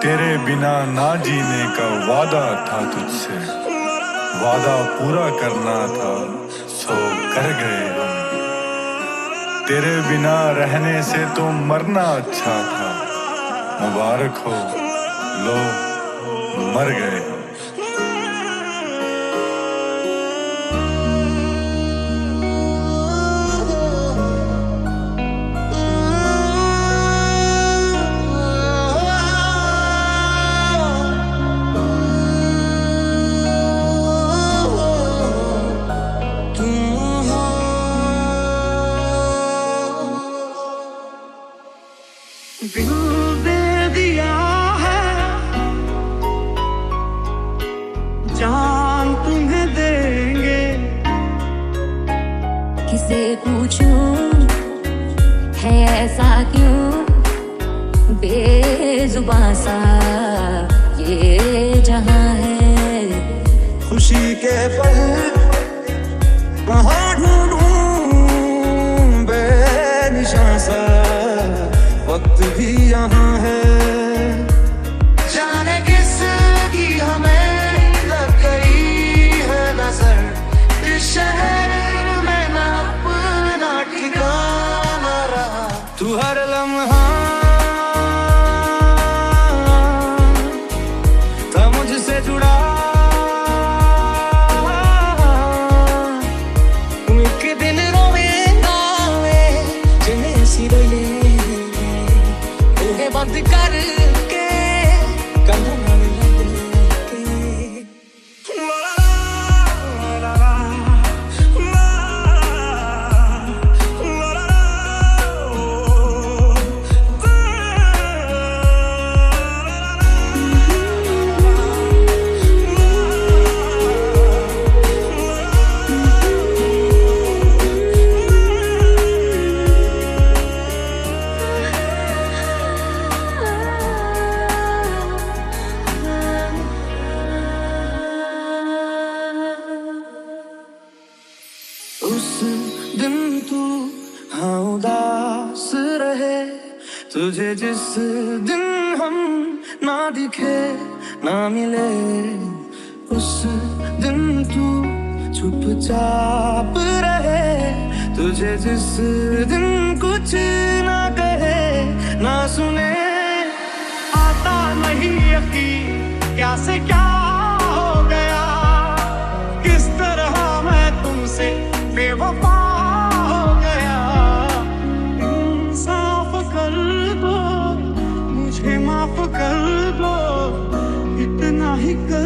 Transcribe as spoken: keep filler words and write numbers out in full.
तेरे बिना ना जीने का वादा था तुझसे, वादा पूरा करना था सो कर गए हम। तेरे बिना रहने से तो मरना अच्छा था, मुबारक हो लो मर गए हम। दिल दे दिया है, जान तुम्हें देंगे। किसे पूछूं है ऐसा क्यों, बेजुबां सा ये जहां है। खुशी के पल कहाँ ढूंढूं, बेनिशान सा वक्त भी यहाँ है। जाने किस की हमें लग गई है नजर, इस शहर में ना अपना ठिकाना रहा। तू हर लम्हा था मुझसे जुड़ा, एक दिन रोवे गावे जिन्हें सिरोले बंद करके कंधों में लग के। उस दिन तू हाँ उदास रहे, तुझे जिस दिन हम ना दिखे ना मिले, उस दिन तू चुपचाप रहे, तुझे जिस दिन कुछ ना कहे ना सुने। आता नहीं यकीन क्या से क्या हो गया, किस तरह मैं तुमसे बेवफा हो गया। इंसाफ कर दो, मुझे माफ कर दो, इतना ही कर